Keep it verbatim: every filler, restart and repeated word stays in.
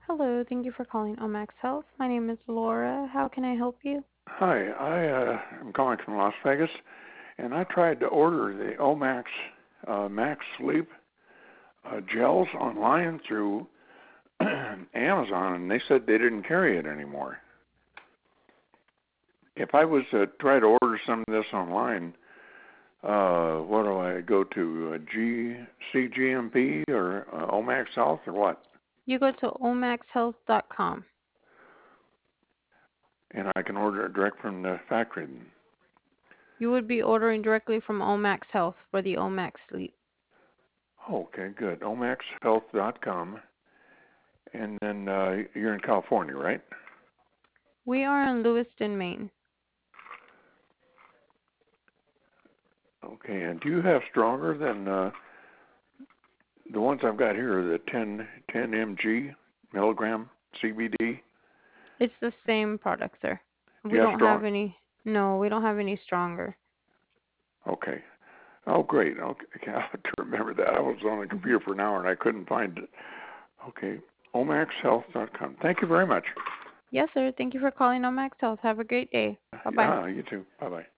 Hello, thank you for calling Omax Health. My name is Laura. How can I help you? Hi, I uh, am calling from Las Vegas, and I tried to order the Omax uh, Max Sleep uh, gels online through Amazon, and they said they didn't carry it anymore. If I was to try to order some of this online, uh, what do I go to? Uh, G C G M P or uh, Omax Health or what? You go to omax health dot com. And I can order it direct from the factory. You would be ordering directly from Omax Health for the Omax Sleep. Okay, good. omax health dot com. And then uh, you're in California, right? We are in Lewiston, Maine. Okay, and do you have stronger than uh, the ones I've got here? Are the ten, ten mg milligram C B D? It's the same product, sir. Do We you have don't strong? have any, no, we don't have any stronger. Okay. Oh, great. Okay, I have to remember that. I was on the hmm computer for an hour and I couldn't find it. Okay, omax health dot com. Thank you very much. Yes, sir. Thank you for calling Omax Health. Have a great day. Bye-bye. Yeah, you too. Bye bye.